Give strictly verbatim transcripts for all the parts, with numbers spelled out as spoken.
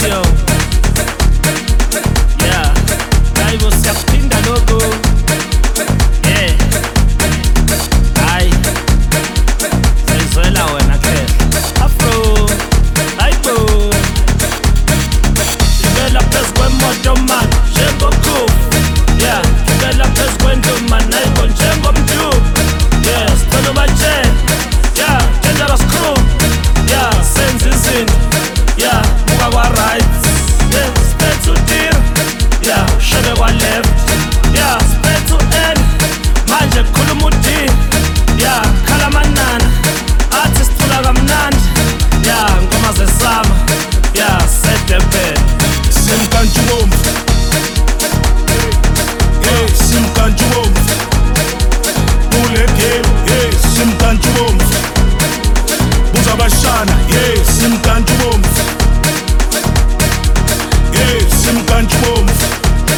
session. Yeah, hayibo siyaphinda lokho. Yeah, hayi sezwela wena ke Afro. Hayibo Gibela phezu kwemoto man njengokhofu. Yeah, gibela phezu kwendlu man hayibo njengomjubu. Yeah, sicela ubatshele. Yeah, dangerous crew. Yeah, senza izinto. Yeah, buka kwa right. Yeah, spare to deal. Yeah, shebe kwa left. Yeah, spare to end. Manje khuluma udini. Yeah, khala manana. Athi sithula kamnandi. Yeah, ngoma zesama. Yeah, set the bed. Simkanju womfu. Yeah, simkanju womfu. Kule game, yeah, simkanju womfu. Buza bashana, yeah, simkanju womfu. Yeah, simkanju womfu.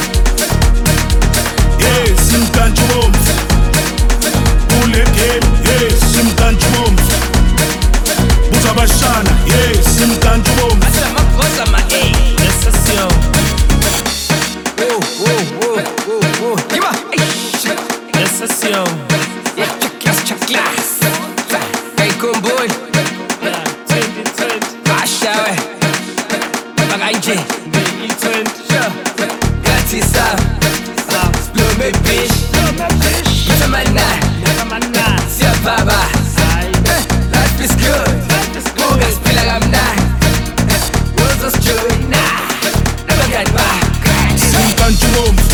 Yeah, simkanju womfu. Kule game, yeah, simkanju womfu. Buza bashana, yeah, simkanju womfu. Asema kosa ma eh. Yes, session. Whoa, whoa, whoa, whoa, whoa. Giba, shit. Yes, session. Yeah, check class, check class. Hey, comboy. Yeah, twenty twenty. Asha we. Bagaije. Baby twenty. Yeah. Gratis up. Ah, Blow me bitch. no my bitch. Put a man now. Come on now. See a baba. Aye. Eh, life is good. Life is good. Mogas feel like I'm not. World's just joy. Nah. Never get back. Simkanju womfu.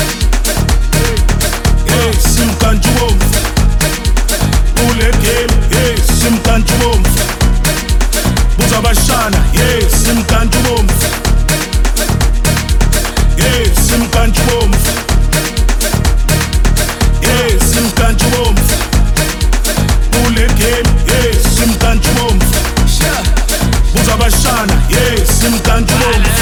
Yeah, simkanju womfu. Kule game, yeah, simkanju womfu. Buza bashana, yeah, simkanju womfu. Yeah, simkanju womfu. Yeah, simkanju womfu. Kule game, yeah, simkanju womfu. Sure. Buza bashana, yeah, simkanju womfu.